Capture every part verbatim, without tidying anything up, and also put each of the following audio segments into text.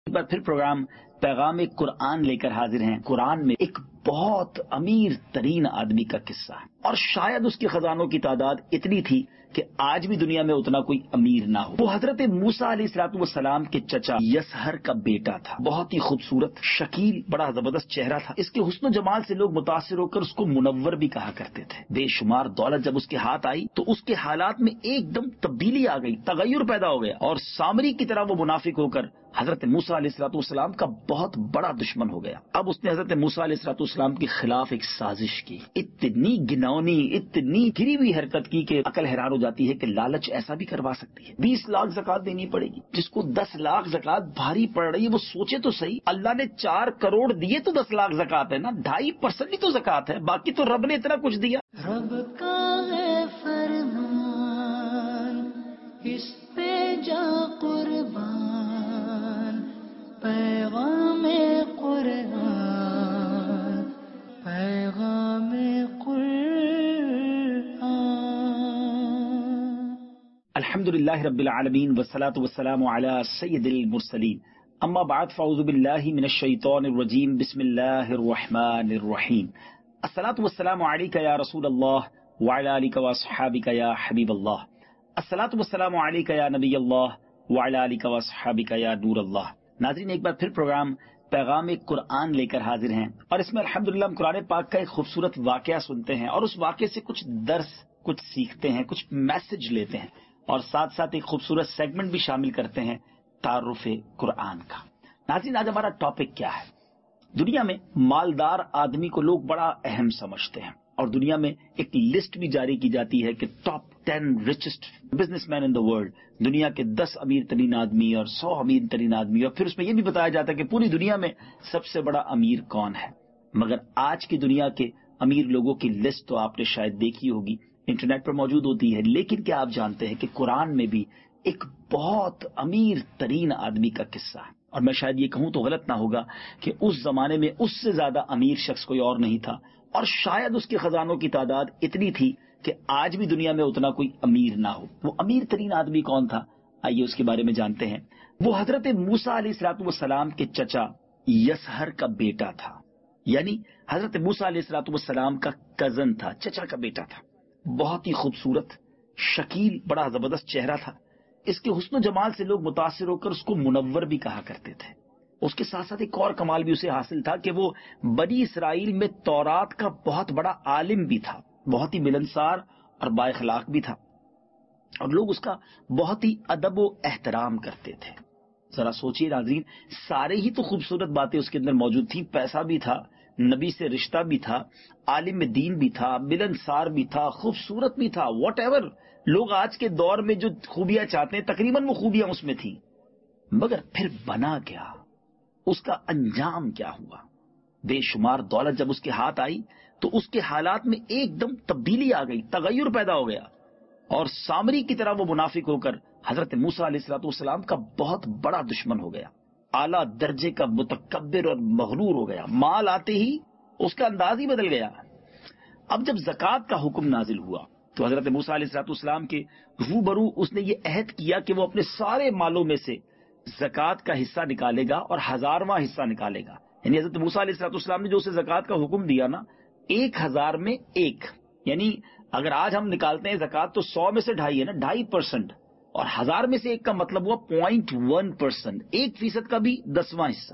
ایک بار پھر پروگرام پیغام قرآن لے کر حاضر ہیں۔ قرآن میں ایک بہت امیر ترین آدمی کا قصہ ہے، اور شاید اس کے خزانوں کی تعداد اتنی تھی کہ آج بھی دنیا میں اتنا کوئی امیر نہ ہو۔ وہ حضرت موسیٰ علیہ الصلوۃ والسلام کے چچا یسہر کا بیٹا تھا، بہت ہی خوبصورت، شکیل، بڑا زبردست چہرہ تھا۔ اس کے حسن و جمال سے لوگ متاثر ہو کر اس کو منور بھی کہا کرتے تھے۔ بے شمار دولت جب اس کے ہاتھ آئی تو اس کے حالات میں ایک دم تبدیلی آ گئی، تغیر پیدا ہو گیا، اور سامری کی طرح وہ منافق ہو کر حضرت موسیٰ علیہ الصلوۃ والسلام کا بہت بڑا دشمن ہو گیا۔ اب اس نے حضرت موسیٰ علیہ الصلوۃ والسلام کے خلاف ایک سازش کی، اتنی گنونی، اتنی گری ہوئی حرکت کی کہ عقل حیران ہو جاتی ہے کہ لالچ ایسا بھی کروا سکتی ہے۔ بیس لاکھ زکات دینی پڑے گی، جس کو دس لاکھ زکات بھاری پڑ رہی ہے وہ سوچے تو صحیح، اللہ نے چار کروڑ دیے تو دس لاکھ زکات ہے نا، ڈھائی پرسنٹ ہی تو زکات ہے، باقی تو رب نے اتنا کچھ دیا۔ رب کا ہے فرمان، اس پہ جا قربان، پیغام قرآن، پیغام قرآن۔ الحمدللہ رب العالمین والصلاة والسلام علی سید المرسلین، اما بعد فاعوذ باللہ من الشیطان الرجیم، بسم اللہ الرحمن الرحیم۔ الصلاة والسلام علیک یا رسول اللہ وعلی آلک واصحابک یا حبیب اللہ، الصلاة والسلام علیک یا نبی اللہ وعلی آلک واصحابک یا نور اللہ۔ ناظرین، ایک بار پھر پروگرام پیغام قرآن لے کر حاضر ہیں، اور اس میں الحمدللہ ہم قرآن پاک کا ایک خوبصورت واقعہ سنتے ہیں، اور اس واقعے سے کچھ درس، کچھ سیکھتے ہیں، کچھ میسج لیتے ہیں، اور ساتھ ساتھ ایک خوبصورت سیگمنٹ بھی شامل کرتے ہیں، تعارف قرآن کا۔ ناظرین، آج ہمارا ٹاپک کیا ہے؟ دنیا میں مالدار آدمی کو لوگ بڑا اہم سمجھتے ہیں، اور دنیا میں ایک لسٹ بھی جاری کی جاتی ہے کہ top ten richest businessman in the world, دنیا کے دس امیر ترین آدمی اور سو امیر ترین آدمی، اور پھر اس میں یہ بھی بتایا جاتا ہے کہ پوری دنیا میں سب سے بڑا امیر کون ہے۔ مگر آج کی دنیا کے امیر لوگوں کی لسٹ تو آپ نے شاید دیکھی ہوگی، انٹرنیٹ پر موجود ہوتی ہے، لیکن کیا آپ جانتے ہیں کہ قرآن میں بھی ایک بہت امیر ترین آدمی کا قصہ ہے؟ اور میں شاید یہ کہوں تو غلط نہ ہوگا کہ اس زمانے میں اس سے زیادہ امیر شخص کوئی اور نہیں تھا، اور شاید اس کے خزانوں کی تعداد اتنی تھی کہ آج بھی دنیا میں اتنا کوئی امیر نہ ہو۔ وہ امیر ترین آدمی کون تھا؟ آئیے اس کے بارے میں جانتے ہیں۔ وہ حضرت موسیٰ علیہ الصلوۃ والسلام کے چچا یسہر کا بیٹا تھا، یعنی حضرت موسیٰ علیہ الصلوۃ والسلام کا کزن تھا، چچا کا بیٹا تھا۔ بہت ہی خوبصورت، شکیل، بڑا زبردست چہرہ تھا۔ اس کے حسن و جمال سے لوگ متاثر ہو کر اس کو منور بھی کہا کرتے تھے۔ اس کے ساتھ ساتھ ایک اور کمال بھی اسے حاصل تھا کہ وہ بنی اسرائیل میں تورات کا بہت بڑا عالم بھی تھا، بہت ہی ملنسار اور با اخلاق بھی تھا، اور لوگ اس کا بہت ہی ادب و احترام کرتے تھے۔ ذرا سوچیے ناظرین، سارے ہی تو خوبصورت باتیں اس کے اندر موجود تھیں، پیسہ بھی تھا، نبی سے رشتہ بھی تھا، عالم دین بھی تھا، ملنسار بھی تھا، خوبصورت بھی تھا، واٹ ایور لوگ آج کے دور میں جو خوبیاں چاہتے ہیں تقریباً وہ خوبیاں اس میں تھیں۔ مگر پھر بنا کیا؟ اس کا انجام کیا ہوا؟ بے شمار دولت جب اس کے ہاتھ آئی تو اس کے حالات میں ایک دم تبدیلی آ گئی، تغیر پیدا ہو گیا، اور سامری کی طرح وہ منافق ہو کر حضرت موسیٰ علیہ الصلوۃ والسلام کا بہت بڑا دشمن ہو گیا، اعلیٰ درجے کا متکبر اور مغرور ہو گیا۔ مال آتے ہی اس کا انداز ہی بدل گیا۔ اب جب زکوٰۃ کا حکم نازل ہوا تو حضرت موسیٰ علیہ الصلوۃ والسلام کے روبرو اس نے یہ عہد کیا کہ وہ اپنے سارے مالوں میں سے زکوٰۃ کا حصہ نکالے گا اور ہزارواں حصہ نکالے گا۔ یعنی حضرت موسیٰ علیہ الصلوۃ والسلام نے جو اسے زکوٰۃ کا حکم دیا نا، ایک ہزار میں ایک، یعنی اگر آج ہم نکالتے ہیں زکوٰۃ تو سو میں سے ڈھائی ہے نا، ڈھائی پرسنٹ، اور ہزار میں سے ایک کا مطلب ہوا پوائنٹ ون پرسنٹ، ایک فیصد کا بھی دسواں حصہ۔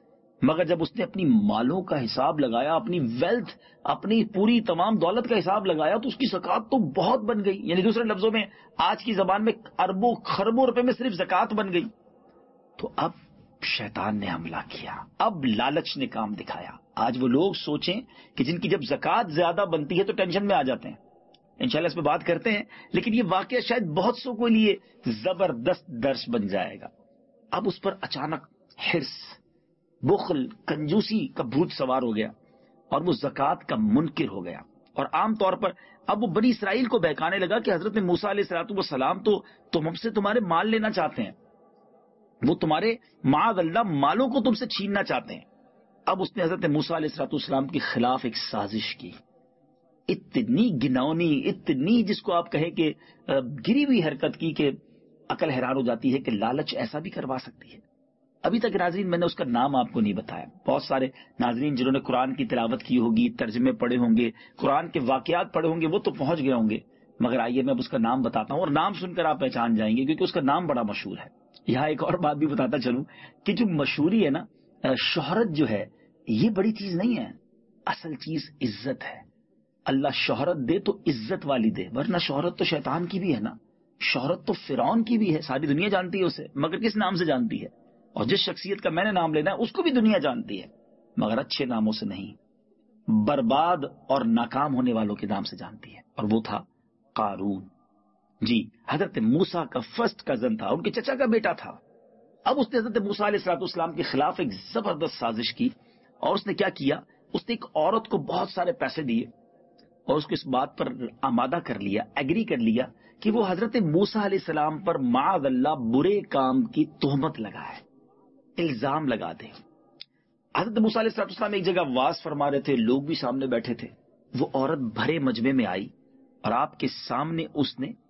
مگر جب اس نے اپنی مالوں کا حساب لگایا، اپنی ویلتھ، اپنی پوری تمام دولت کا حساب لگایا تو اس کی زکوٰۃ تو بہت بن گئی، یعنی دوسرے لفظوں میں آج کی زبان میں اربوں خربوں روپے میں صرف زکوٰۃ بن گئی۔ تو اب شیطان نے حملہ کیا، اب لالچ نے کام دکھایا۔ آج وہ لوگ سوچیں کہ جن کی جب زکوٰۃ زیادہ بنتی ہے تو ٹینشن میں آ جاتے ہیں، انشاءاللہ اس پہ بات کرتے ہیں، لیکن یہ واقعہ شاید بہت سو کے لیے زبردست درس بن جائے گا۔ اب اس پر اچانک حرص، بخل، کنجوسی کا بھوت سوار ہو گیا، اور وہ زکوٰۃ کا منکر ہو گیا، اور عام طور پر اب وہ بنی اسرائیل کو بہکانے لگا کہ حضرت موسیٰ علیہ الصلوۃ والسلام تو تم ہم سے تمہارے مال لینا چاہتے ہیں، وہ تمہارے معاذ اللہ مالوں کو تم سے چھیننا چاہتے ہیں۔ اب اس نے حضرت موسیٰ علیہ الصلوۃ والسلام کے خلاف ایک سازش کی، اتنی گنونی، اتنی جس کو آپ کہیں کہ گری ہوئی حرکت کی کہ عقل حیران ہو جاتی ہے کہ لالچ ایسا بھی کروا سکتی ہے۔ ابھی تک ناظرین میں نے اس کا نام آپ کو نہیں بتایا. بہت سارے ناظرین جنہوں نے قرآن کی تلاوت کی ہوگی، ترجمے پڑھے ہوں گے، قرآن کے واقعات پڑھے ہوں گے، وہ تو پہنچ گئے ہوں گے، مگر آئیے میں اب اس کا نام بتاتا ہوں، اور نام سن کر آپ پہچان جائیں گے کیونکہ اس کا نام بڑا مشہور ہے. یہاں ایک اور بات بھی بتاتا چلوں کہ جو مشہوری ہے نا، شہرت جو ہے یہ بڑی چیز نہیں ہے، اصل چیز عزت ہے. اللہ شہرت دے تو عزت والی دے، ورنہ شہرت تو شیطان کی بھی ہے نا، شہرت تو فرعون کی بھی ہے، ساری دنیا جانتی ہے اسے، مگر کس نام سے جانتی ہے؟ اور جس شخصیت کا میں نے نام لینا ہے اس کو بھی دنیا جانتی ہے، مگر اچھے ناموں سے نہیں، برباد اور ناکام ہونے والوں کے نام سے جانتی ہے، اور وہ تھا قارون. جی، حضرت موسیٰ کا فرسٹ کزن تھا، ان کے چچا کا بیٹا تھا. اب اس نے حضرت موسیٰ علیہ الصلوۃ والسلام کے خلاف ایک زبردست سازش کی، اور اس نے کیا کیا، اس نے ایک عورت کو بہت سارے پیسے دیے اور اس کو اس بات پر آمادہ کر لیا، ایگری کر لیا کہ وہ حضرت موسیٰ علیہ السلام پر معاذ اللہ برے کام کی تہمت لگائے، الزام لگا دے. حضرت موسیٰ علیہ السلام ایک جگہ واز فرما رہے تھے، لوگ بھی سامنے بیٹھے تھے. وہ عورت بھرے مجمع میں آئی اور آپ کے سامنے اس نے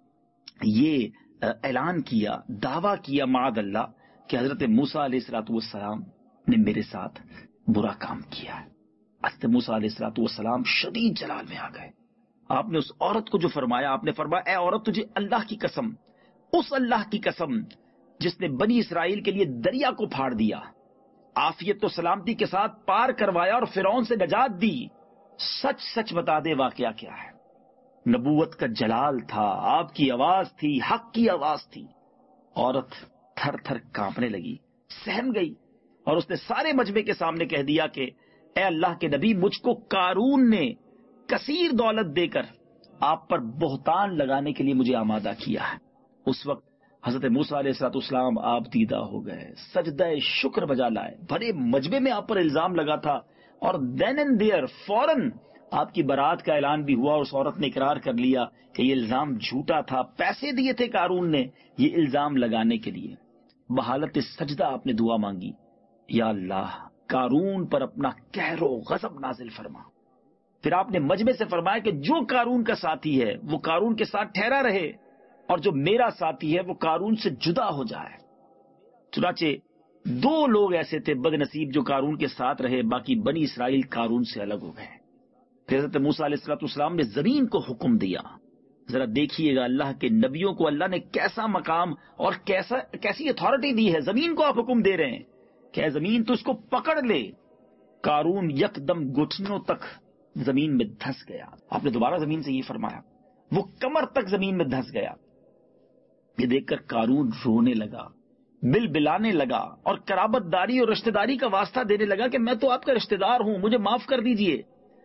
یہ اعلان کیا، دعویٰ کیا معاذ اللہ کہ حضرت موسیٰ علیہ الصلوۃ والسلام نے میرے ساتھ برا کام کیا ہے. حضرت موسیٰ علیہ الصلوۃ والسلام شدید جلال میں آ گئے. آپ نے اس عورت کو جو فرمایا، آپ نے فرمایا اے عورت تجھے اللہ کی قسم، اس اللہ کی قسم جس نے بنی اسرائیل کے لیے دریا کو پھاڑ دیا، عافیت و سلامتی کے ساتھ پار کروایا اور فرعون سے نجات دی، سچ سچ بتا دے واقعہ کیا ہے. نبوت کا جلال تھا، آپ کی آواز تھی، حق کی آواز تھی. عورت تھر تھر کانپنے لگی، سہم گئی، اور اس نے سارے مجمع کے سامنے کہہ دیا کہ اے اللہ کے نبی، مجھ کو قارون نے کثیر دولت دے کر آپ پر بہتان لگانے کے لیے مجھے آمادہ کیا ہے. اس وقت حضرت موسیٰ علیہ الصلوۃ والسلام آپ دیدہ ہو گئے، سجدہ شکر بجا لائے. بڑے مجمع میں آپ پر الزام لگا تھا، اور دین اینڈ دیئر فوراً آپ کی برات کا اعلان بھی ہوا، اور اس عورت نے اقرار کر لیا کہ یہ الزام جھوٹا تھا، پیسے دیے تھے قارون نے یہ الزام لگانے کے لیے. بحالت سجدہ آپ نے دعا مانگی، یا اللہ قارون پر اپنا قہر و غضب نازل فرما. پھر آپ نے مجمع سے فرمایا کہ جو قارون کا ساتھی ہے وہ قارون کے ساتھ ٹھہرا رہے، اور جو میرا ساتھی ہے وہ قارون سے جدا ہو جائے. چنانچہ دو لوگ ایسے تھے بد نصیب جو قارون کے ساتھ رہے، باقی بنی اسرائیل قارون سے الگ ہو گئے. پھر حضرت موسیٰ علیہ الصلوۃ والسلام نے زمین کو حکم دیا. ذرا دیکھیے گا اللہ کے نبیوں کو اللہ نے کیسا مقام اور کیسا کیسی اتھارٹی دی ہے. زمین کو آپ حکم دے رہے ہیں کہ اے زمین تو اس کو پکڑ لے. قارون یک دم گھٹنوں تک زمین میں دھس گیا. آپ نے دوبارہ زمین سے یہ فرمایا، وہ کمر تک زمین میں دھس گیا. یہ دیکھ کر قارون رونے لگا، بل بلانے لگا، اور قرابت داری اور رشتہ داری کا واسطہ دینے لگا کہ میں تو آپ کا رشتہ دار ہوں، مجھے معاف کر دیجئے.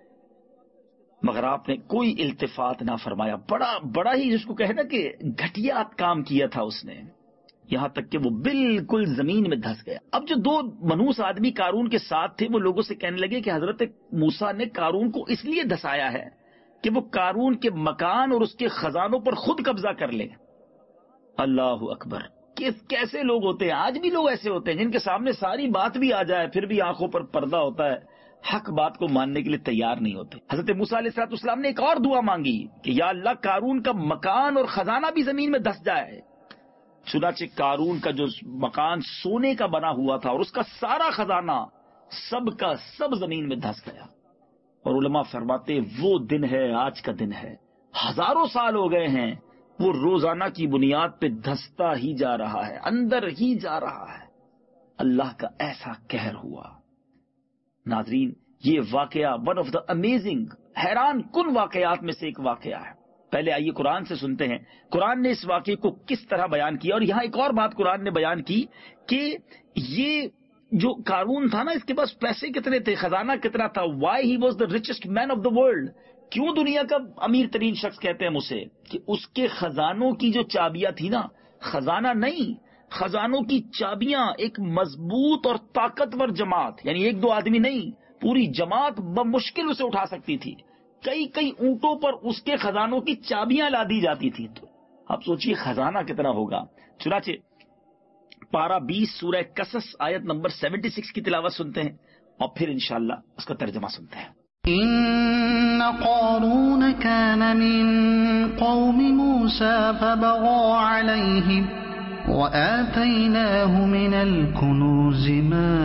مگر آپ نے کوئی التفات نہ فرمایا. بڑا بڑا ہی جس کو کہنا کہ گھٹیا کام کیا تھا اس نے، یہاں تک کہ وہ بالکل زمین میں دھس گیا. اب جو دو منوس آدمی قارون کے ساتھ تھے وہ لوگوں سے کہنے لگے کہ حضرت موسیٰ نے قارون کو اس لیے دھسایا ہے کہ وہ قارون کے مکان اور اس کے خزانوں پر خود قبضہ کر لے. اللہ اکبر. کیسے لوگ ہوتے ہیں، آج بھی لوگ ایسے ہوتے ہیں جن کے سامنے ساری بات بھی آ جائے پھر بھی آنکھوں پر پردہ ہوتا ہے، حق بات کو ماننے کے لیے تیار نہیں ہوتے. حضرت موسیٰ علیہ الصلوۃ والسلام نے ایک اور دعا مانگی کہ یا اللہ قارون کا مکان اور خزانہ بھی زمین میں دھس جائے. چنانچہ قارون کا جو مکان سونے کا بنا ہوا تھا اور اس کا سارا خزانہ سب کا سب زمین میں دھس گیا. اور علماء فرماتے وہ دن ہے، آج کا دن ہے، ہزاروں سال ہو گئے ہیں، وہ روزانہ کی بنیاد پہ دھستا ہی جا رہا ہے، اندر ہی جا رہا ہے. اللہ کا ایسا قہر ہوا. ناظرین، یہ واقعہ ون آف دا امیزنگ، حیران کن واقعات میں سے ایک واقعہ ہے. پہلے آئیے قرآن سے سنتے ہیں قرآن نے اس واقعے کو کس طرح بیان کیا. اور یہاں ایک اور بات قرآن نے بیان کی کہ یہ جو قارون تھا نا، اس کے پاس پیسے کتنے تھے، خزانہ کتنا تھا. Why he was the richest man of the world. کیوں دنیا کا امیر ترین شخص کہتے ہیں اسے؟ کہ اس کے خزانوں کی جو چابیاں تھی نا، خزانہ نہیں، خزانوں کی چابیاں ایک مضبوط اور طاقتور جماعت، یعنی ایک دو آدمی نہیں، پوری جماعت بمشکل اسے اٹھا سکتی تھی. کئی کئی اونٹوں پر اس کے خزانوں کی چابیاں لادی جاتی تھی. تو آپ سوچئے خزانہ کتنا ہوگا. چنانچہ پارہ بیس سورہ قصص آیت نمبر سیونٹی سکس کی تلاوت سنتے ہیں اور پھر انشاءاللہ اس کا ترجمہ سنتے ہیں. إن قارون كان من قوم موسى فبغى عليهم وآتيناه من الكنوز ما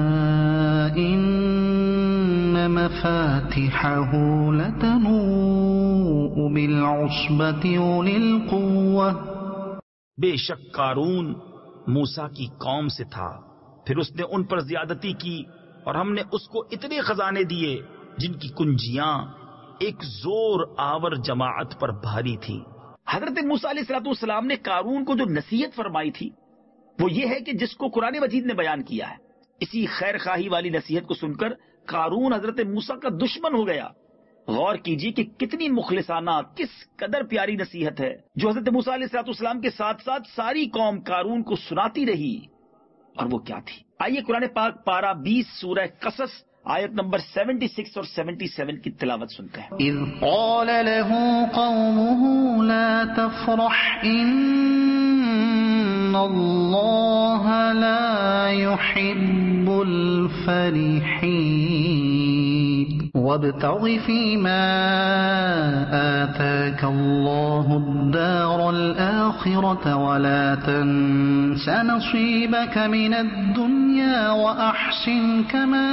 إن مفاتحه لتنوء بالعصبة أولي القوة. بے شک قارون موسیٰ کی قوم سے تھا، پھر اس نے ان پر زیادتی کی اور ہم نے اس کو اتنے خزانے دیے جن کی کنجیاں ایک زور آور جماعت پر بھاری تھی. حضرت موسیٰ علیہ الصلوۃ والسلام نے قارون کو جو نصیحت فرمائی تھی وہ یہ ہے کہ جس کو قرآن مجید نے بیان کیا ہے. اسی خیر خواہی والی نصیحت کو سن کر قارون حضرت موسیٰ کا دشمن ہو گیا. غور کیجیے کہ کتنی مخلصانہ، کس قدر پیاری نصیحت ہے جو حضرت موسیٰ علیہ الصلوۃ والسلام کے ساتھ ساتھ ساری قوم قارون کو سناتی رہی. اور وہ کیا تھی؟ آئیے قرآن پاک پارہ بیس سورہ قصص آیت نمبر چھہتر اور ستہتر کی تلاوت سنتے ہیں. اذ قال له قومه لا تفرح ان اللہ لا يحب الفرحین وابتغ فيما آتاك الله الدار الآخرة ولا تنس نصيبك من الدنيا وأحسن كما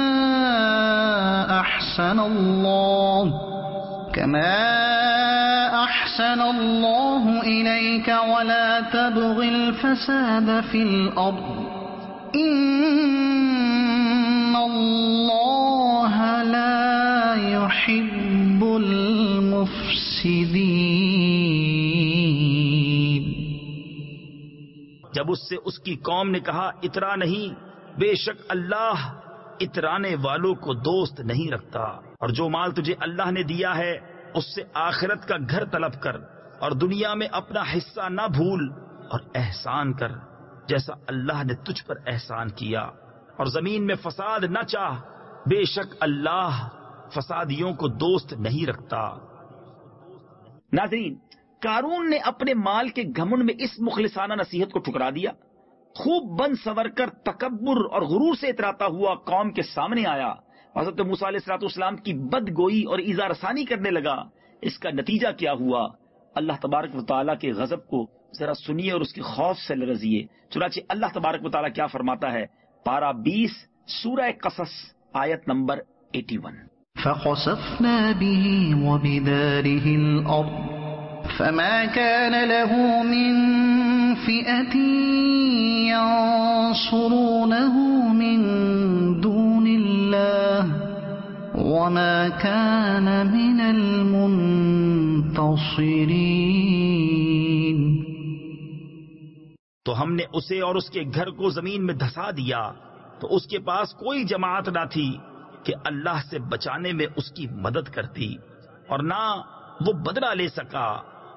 أحسن الله كما أحسن الله إليك ولا تبغ الفساد في الأرض إن الله لا يحب المفسدين. جب اس سے اس کی قوم نے کہا اترا نہیں، بے شک اللہ اترانے والوں کو دوست نہیں رکھتا، اور جو مال تجھے اللہ نے دیا ہے اس سے آخرت کا گھر طلب کر اور دنیا میں اپنا حصہ نہ بھول اور احسان کر جیسا اللہ نے تجھ پر احسان کیا، اور زمین میں فساد نہ چاہ، بے شک اللہ فسادیوں کو دوست نہیں رکھتا. ناظرین، قارون نے اپنے مال کے گھمنڈ میں اس مخلصانہ نصیحت کو ٹھکرا دیا. خوب بن سور کر تکبر اور غرور سے اتراتا ہوا قوم کے سامنے آیا. حضرت موسیٰ علیہ الصلوۃ والسلام کی بد گوئی اور ایذا رسانی کرنے لگا. اس کا نتیجہ کیا ہوا؟ اللہ تبارک و تعالیٰ کے غضب کو ذرا سنیے اور اس کے خوف سے لرزیے. چنانچہ اللہ تبارک و تعالیٰ کیا فرماتا ہے؟ پارہ بیس سورہ قصص آیت نمبر اکیاسی. فخسفنا به وبداره الأرض فما كان له من فئة ينصرونه من دون الله وما كان من المنتصرين. تو ہم نے اسے اور اس کے گھر کو زمین میں دھسا دیا تو اس کے پاس کوئی جماعت نہ تھی کہ اللہ سے بچانے میں اس کی مدد کرتی، اور نہ وہ بدلہ لے سکا.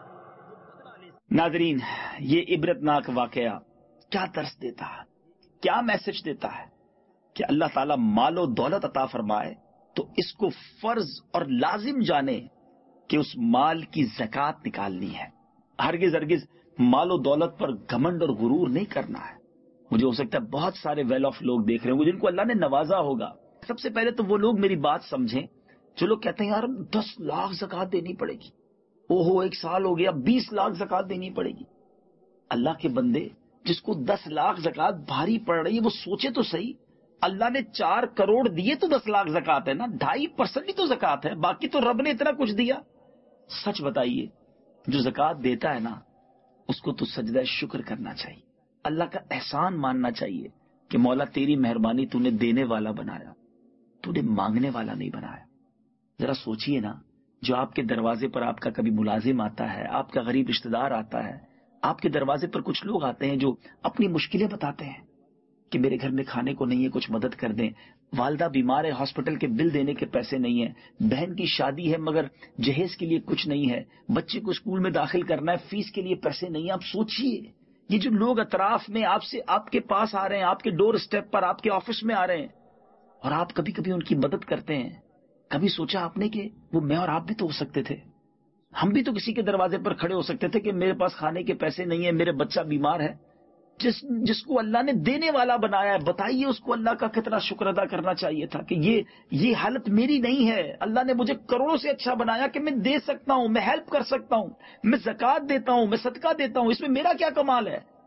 ناظرین، یہ عبرتناک واقعہ کیا درس دیتا ہے، کیا میسج دیتا ہے کہ اللہ تعالیٰ مال و دولت عطا فرمائے تو اس کو فرض اور لازم جانے کہ اس مال کی زکوٰۃ نکالنی ہے. ہرگز ہرگز مال و دولت پر گھمنڈ اور غرور نہیں کرنا ہے. مجھے ہو سکتا ہے بہت سارے ویل آف لوگ دیکھ رہے ہوں جن کو اللہ نے نوازا ہوگا. سب سے پہلے تو وہ لوگ میری بات سمجھیں جو لوگ کہتے ہیں یار دس لاکھ زکوٰۃ دینی پڑے گی، او ہو ایک سال ہو گیا بیس لاکھ زکوٰۃ دینی پڑے گی. اللہ کے بندے، جس کو دس لاکھ زکوٰۃ بھاری پڑ رہی ہے وہ سوچے تو صحیح، اللہ نے چار کروڑ دیے تو دس لاکھ زکوٰۃ ہے نا، ڈھائی پرسنٹ ہی تو زکوٰۃ ہے، باقی تو رب نے اتنا کچھ دیا. سچ بتائیے، جو زکوٰۃ دیتا ہے نا اس کو تو سجدہ شکر کرنا چاہیے، اللہ کا احسان ماننا چاہیے کہ مولا تیری مہربانی، تو نے دینے والا بنایا، تو نے مانگنے والا نہیں بنایا. ذرا سوچئے نا، جو آپ کے دروازے پر آپ کا کبھی ملازم آتا ہے، آپ کا غریب رشتہ دار آتا ہے، آپ کے دروازے پر کچھ لوگ آتے ہیں جو اپنی مشکلیں بتاتے ہیں کہ میرے گھر میں کھانے کو نہیں ہے، کچھ مدد کر دیں، والدہ بیمار ہے، ہاسپٹل کے بل دینے کے پیسے نہیں ہیں، بہن کی شادی ہے مگر جہیز کے لیے کچھ نہیں ہے، بچے کو اسکول میں داخل کرنا ہے، فیس کے لیے پیسے نہیں ہیں. آپ سوچئے، یہ جو لوگ اطراف میں آپ سے آپ کے پاس آ رہے ہیں، آپ کے ڈور اسٹیپ پر، آپ کے آفس میں آ رہے ہیں، اور آپ کبھی کبھی ان کی مدد کرتے ہیں. کبھی سوچا آپ نے کہ وہ میں اور آپ بھی تو ہو سکتے تھے؟ ہم بھی تو کسی کے دروازے پر کھڑے ہو سکتے تھے کہ میرے پاس کھانے کے پیسے نہیں ہیں، میرے بچہ بیمار ہے. جس جس کو اللہ نے دینے والا بنایا ہے، بتائیے اس کو اللہ کا کتنا شکر ادا کرنا چاہیے تھا کہ یہ یہ حالت میری نہیں ہے، اللہ نے مجھے کروڑوں سے اچھا بنایا کہ میں دے سکتا ہوں، میں ہیلپ کر سکتا ہوں، میں زکوٰۃ دیتا ہوں، میں صدقہ دیتا ہوں، اس میں میرا کیا کمال ہے؟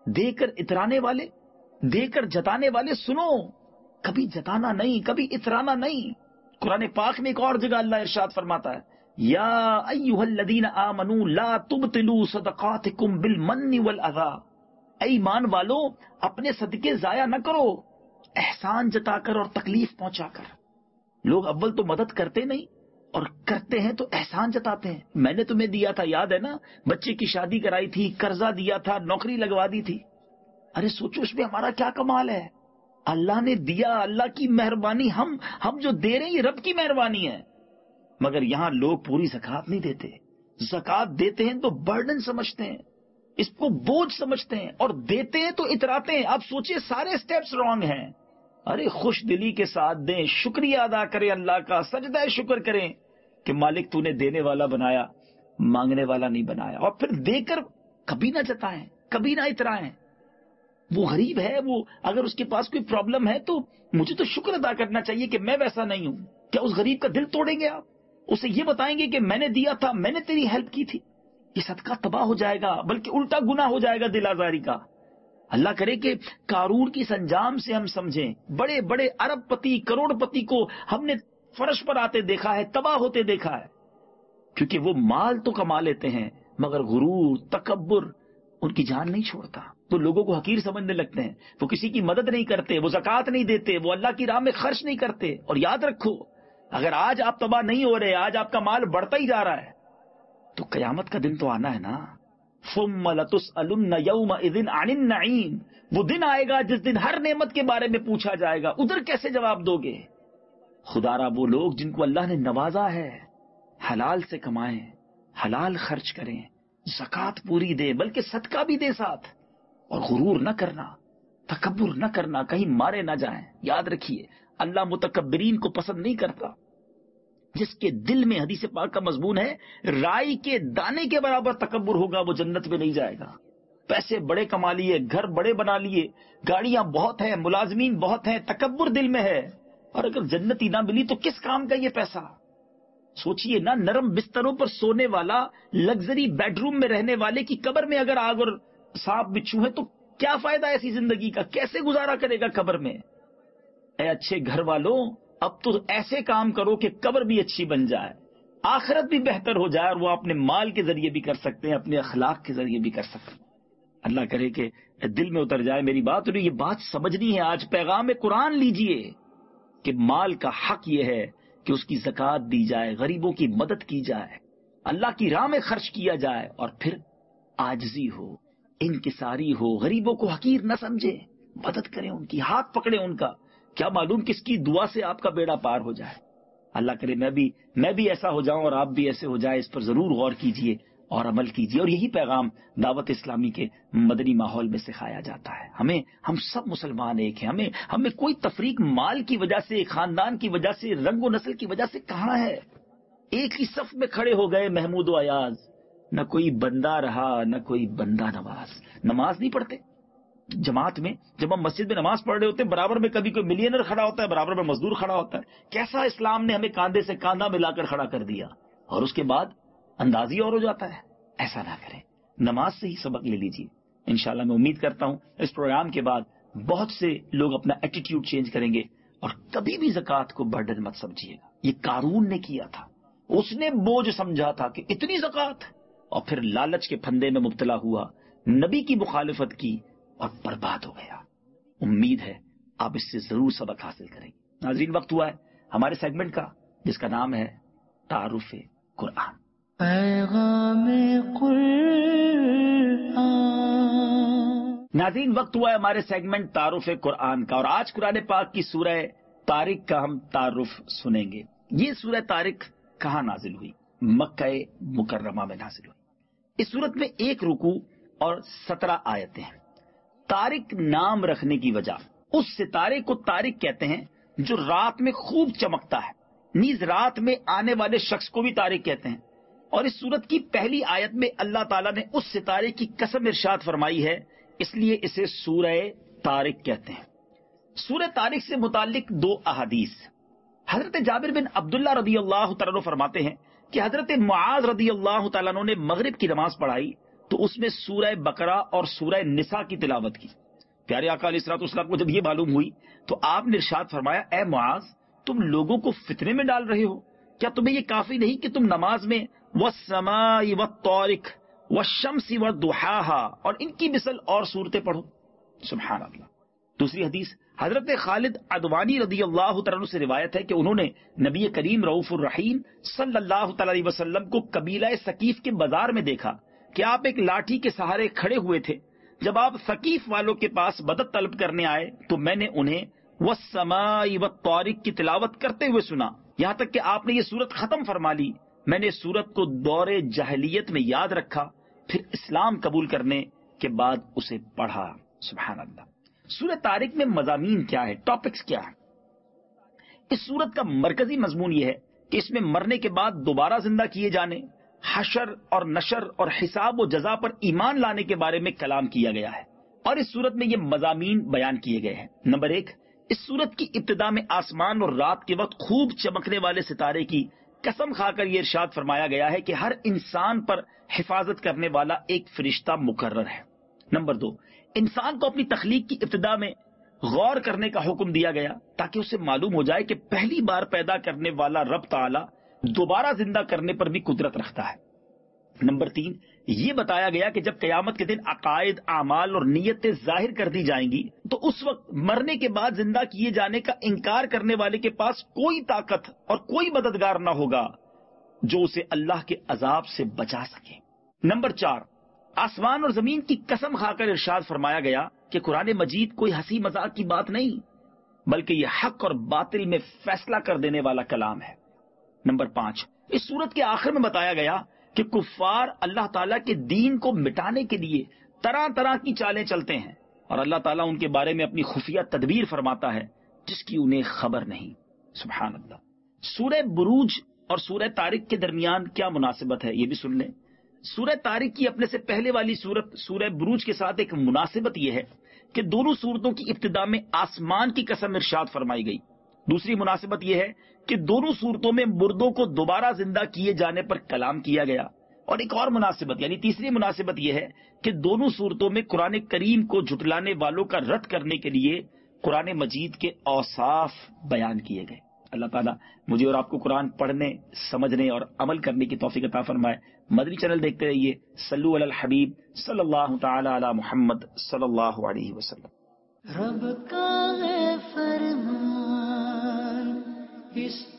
دے کر اترانے والے، دے کر جتانے والے سنو، کبھی جتانا نہیں، کبھی اترانا نہیں۔ قرآن پاک میں ایک اور جگہ اللہ ارشاد فرماتا ہے، یا ایھا الذین آمنوا لا تبطلوا صدقاتکم بالمن والاذی، اے ایمان والو اپنے صدقے ضائع نہ کرو احسان جتا کر اور تکلیف پہنچا کر۔ لوگ اول تو مدد کرتے نہیں اور کرتے ہیں تو احسان جتاتے ہیں۔ میں نے تمہیں دیا تھا، یاد ہے نا، بچے کی شادی کرائی تھی، قرضہ دیا تھا، نوکری لگوا دی تھی۔ ارے سوچو اس میں ہمارا کیا کمال ہے، اللہ نے دیا، اللہ کی مہربانی، ہم ہم جو دے رہے ہیں یہ رب کی مہربانی ہے۔ مگر یہاں لوگ پوری زکوٰۃ نہیں دیتے، زکوٰۃ دیتے ہیں تو برڈن سمجھتے ہیں، اس کو بوجھ سمجھتے ہیں، اور دیتے ہیں تو اتراتے ہیں۔ آپ سوچئے سارے سٹیپس رانگ ہیں۔ ارے خوش دلی کے ساتھ دیں، شکریہ ادا کریں اللہ کا، سجدہ شکر کریں کہ مالک تو نے دینے والا بنایا، مانگنے والا نہیں بنایا، اور پھر دے کر کبھی نہ جتائیں، کبھی نہ اترائیں۔ وہ غریب ہے، وہ اگر اس کے پاس کوئی پرابلم ہے تو مجھے تو شکر ادا کرنا چاہیے کہ میں ویسا نہیں ہوں۔ کیا اس غریب کا دل توڑیں گے آپ؟ اسے یہ بتائیں گے کہ میں نے دیا تھا، میں نے تیری ہیلپ کی تھی؟ یہ صدقہ تباہ ہو جائے گا، بلکہ الٹا گناہ ہو جائے گا دل آزاری کا۔ اللہ کرے کہ قارون کی سنجام سے ہم سمجھیں، بڑے بڑے ارب پتی، کروڑ پتی کو ہم نے فرش پر آتے دیکھا ہے، تباہ ہوتے دیکھا ہے، کیونکہ وہ مال تو کما لیتے ہیں مگر غرور، تکبر ان کی جان نہیں چھوڑتا۔ تو لوگوں کو حقیر سمجھنے لگتے ہیں، وہ کسی کی مدد نہیں کرتے، وہ زکوٰۃ نہیں دیتے، وہ اللہ کی راہ میں خرچ نہیں کرتے۔ اور یاد رکھو، اگر آج آپ تباہ نہیں ہو رہے، آج آپ کا مال بڑھتا ہی جا رہا ہے، تو قیامت کا دن تو آنا ہے نا۔ ثم لتسألن یومئذ عن النعیم، وہ دن آئے گا جس دن ہر نعمت کے بارے میں پوچھا جائے گا، ادھر کیسے جواب دو گے؟ خدا را وہ لوگ جن کو اللہ نے نوازا ہے، حلال سے کمائیں، حلال خرچ کریں، زکوٰۃ پوری دیں، بلکہ صدقہ بھی دے ساتھ، اور غرور نہ کرنا، تکبر نہ کرنا، کہیں مارے نہ جائیں۔ یاد رکھیے اللہ متکبرین کو پسند نہیں کرتا۔ جس کے دل میں، حدیث پاک کا مضمون ہے، رائی کے دانے کے برابر تکبر ہوگا وہ جنت میں نہیں جائے گا۔ پیسے بڑے کما لیے، گھر بڑے بنا لیے، گاڑیاں بہت ہیں، ملازمین بہت ہیں، تکبر دل میں ہے، اور اگر جنت ہی نہ ملی تو کس کام کا یہ پیسہ؟ سوچئے نا، نرم بستروں پر سونے والا، لگژری بیڈ روم میں رہنے والے کی قبر میں اگر آگ اور سانپ بچھو ہے تو کیا فائدہ ایسی زندگی کا؟ کیسے گزارا کرے گا قبر میں؟ اے اچھے گھر والوں، اب تو ایسے کام کرو کہ قبر بھی اچھی بن جائے، آخرت بھی بہتر ہو جائے، اور وہ اپنے مال کے ذریعے بھی کر سکتے ہیں، اپنے اخلاق کے ذریعے بھی کر سکتے ہیں۔ اللہ کرے کہ دل میں اتر جائے میری بات، اور یہ بات سمجھنی ہے۔ آج پیغام قرآن لیجئے کہ مال کا حق یہ ہے کہ اس کی زکوٰۃ دی جائے، غریبوں کی مدد کی جائے، اللہ کی راہ میں خرچ کیا جائے، اور پھر عاجزی ہو، انکساری ہو، غریبوں کو حقیر نہ سمجھے، مدد کریں ان کی، ہاتھ پکڑیں ان کا۔ کیا معلوم کس کی دعا سے آپ کا بیڑا پار ہو جائے۔ اللہ کرے میں بھی میں بھی ایسا ہو جاؤں اور آپ بھی ایسے ہو جائے۔ اس پر ضرور غور کیجئے اور عمل کیجئے، اور یہی پیغام دعوت اسلامی کے مدنی ماحول میں سکھایا جاتا ہے۔ ہمیں ہم سب مسلمان ایک ہیں، ہمیں ہمیں کوئی تفریق مال کی وجہ سے، خاندان کی وجہ سے، رنگ و نسل کی وجہ سے کہاں ہے؟ ایک ہی صف میں کھڑے ہو گئے محمود و ایاز، نہ کوئی بندہ رہا نہ کوئی بندہ نواز۔ نماز نہیں پڑھتے جماعت میں، جب ہم مسجد میں نماز پڑھ رہے ہوتے ہیں برابر میں کبھی کوئی ملینر کھڑا ہوتا ہے، برابر میں مزدور کھڑا ہوتا ہے۔ کیسا اسلام نے ہمیں کاندھے سے کاندھا ملا کر کھڑا کر دیا، اور اس کے بعد اندازی اور ہو جاتا ہے۔ ایسا نہ کریں، نماز سے ہی سبق لے لیجیے۔ انشاءاللہ میں امید کرتا ہوں اس پروگرام کے بعد بہت سے لوگ اپنا ایٹیٹیوڈ چینج کریں گے، اور کبھی بھی زکوٰۃ کو برڈن مت سمجھیے گا۔ یہ قارون نے کیا تھا، اس نے بوجھ سمجھا تھا کہ اتنی زکوٰۃ، اور پھر لالچ کے پھندے میں مبتلا ہوا، نبی کی مخالفت کی اور برباد ہو گیا۔ امید ہے آپ اس سے ضرور سبق حاصل کریں گے۔ ناظرین، وقت ہوا ہے ہمارے سیگمنٹ کا، جس کا نام ہے تعارف قرآن۔ پیغام قرآن۔ ناظرین، وقت ہوا ہے ہمارے سیگمنٹ تعارف قرآن کا، اور آج قرآن پاک کی سورہ طارق کا ہم تعارف سنیں گے۔ یہ سورہ طارق کہاں نازل ہوئی؟ مکہ مکرمہ میں نازل ہوئی۔ اس سورت میں ایک رکوع اور سترہ آیتیں ہیں۔ طارق نام رکھنے کی وجہ، اس ستارے کو طارق کہتے ہیں جو رات میں خوب چمکتا ہے، نیز رات میں آنے والے شخص کو بھی طارق کہتے ہیں۔ اور اس سورت کی پہلی آیت میں اللہ تعالیٰ نے اس ستارے کی قسم ارشاد فرمائی ہے، اس لیے اسے سورہ طارق کہتے ہیں۔ سورہ طارق سے متعلق دو احادیث۔ حضرت جابر بن عبداللہ رضی اللہ تعالیٰ عنہ فرماتے ہیں کہ حضرت معاذ رضی اللہ تعالیٰ عنہ نے مغرب کی نماز پڑھائی تو اس میں سورہ بقرہ اور سورہ نساء کی تلاوت کی. پیارے آقا علیہ الصلوۃ والسلام کو جب یہ معلوم ہوئی تو آپ نے ارشاد فرمایا اے معاذ تم لوگوں کو فتنے میں ڈال رہے ہو, کیا تمہیں یہ کافی نہیں کہ تم نماز میں والسماء والطارق والشمس وضحاها اور ان کی مثل اور صورتیں پڑھو. سبحان اللہ. دوسری حدیث حضرت خالد عدوانی رضی اللہ تعالیٰ عنہ سے روایت ہے کہ انہوں نے نبی کریم رؤوف الرحیم صلی اللہ تعالی علیہ وسلم کو قبیلہ ثقیف کے بازار میں دیکھا کہ آپ ایک لاٹھی کے سہارے کھڑے ہوئے تھے. جب آپ ثقیف والوں کے پاس مدد طلب کرنے آئے تو میں نے انہیں والسماء والطارق کی تلاوت کرتے ہوئے سنا, یہاں تک کہ آپ نے یہ سورت ختم فرما لی. میں نے سورت کو دور جاہلیت میں یاد رکھا, پھر اسلام قبول کرنے کے بعد اسے پڑھا. سبحان اللہ. سورہ طارق میں مضامین کیا ہے, ٹاپکس کیا ہے؟ اس سورت کا مرکزی مضمون یہ ہے کہ اس میں مرنے کے بعد دوبارہ زندہ کیے جانے, حشر اور نشر اور حساب و جزا پر ایمان لانے کے بارے میں کلام کیا گیا ہے, اور اس سورت میں یہ مضامین بیان کیے گئے ہیں. نمبر ایک, اس سورت کی ابتدا میں آسمان اور رات کے وقت خوب چمکنے والے ستارے کی قسم کھا کر یہ ارشاد فرمایا گیا ہے کہ ہر انسان پر حفاظت کرنے والا ایک فرشتہ مقرر ہے. نمبر دو, انسان کو اپنی تخلیق کی ابتدا میں غور کرنے کا حکم دیا گیا تاکہ اسے معلوم ہو جائے کہ پہلی بار پیدا کرنے والا رب تعالی دوبارہ زندہ کرنے پر بھی قدرت رکھتا ہے. نمبر تین, یہ بتایا گیا کہ جب قیامت کے دن عقائد, اعمال اور نیتیں ظاہر کر دی جائیں گی تو اس وقت مرنے کے بعد زندہ کیے جانے کا انکار کرنے والے کے پاس کوئی طاقت اور کوئی مددگار نہ ہوگا جو اسے اللہ کے عذاب سے بچا سکے. نمبر چار, آسمان اور زمین کی قسم کھا کر ارشاد فرمایا گیا کہ قرآن مجید کوئی ہنسی مذاق کی بات نہیں بلکہ یہ حق اور باطل میں فیصلہ کر دینے والا کلام ہے. نمبر پانچ, اس سورت کے آخر میں بتایا گیا کہ کفار اللہ تعالیٰ کے دین کو مٹانے کے لیے طرح طرح کی چالیں چلتے ہیں اور اللہ تعالیٰ ان کے بارے میں اپنی خفیہ تدبیر فرماتا ہے جس کی انہیں خبر نہیں. سبحان اللہ. سورہ بروج اور سورہ طارق کے درمیان کیا مناسبت ہے یہ بھی سن لیں. سورہ طارق کی اپنے سے پہلے والی سورت سورہ بروج کے ساتھ ایک مناسبت یہ ہے کہ دونوں سورتوں کی ابتدا میں آسمان کی قسم ارشاد فرمائی گئی. دوسری مناسبت یہ ہے کہ دونوں صورتوں میں مردوں کو دوبارہ زندہ کیے جانے پر کلام کیا گیا. اور ایک اور مناسبت یعنی تیسری مناسبت یہ ہے کہ دونوں صورتوں میں قرآن کریم کو جھٹلانے والوں کا رد کرنے کے لیے قرآن مجید کے اوصاف بیان کیے گئے. اللہ تعالیٰ مجھے اور آپ کو قرآن پڑھنے, سمجھنے اور عمل کرنے کی توفیق عطا فرمائے. مدنی چینل دیکھتے رہیے. صلو علی الحبیب صلی اللہ تعالی علی محمد صلی اللہ علیہ وسلم. رب کا ہے فرمان اس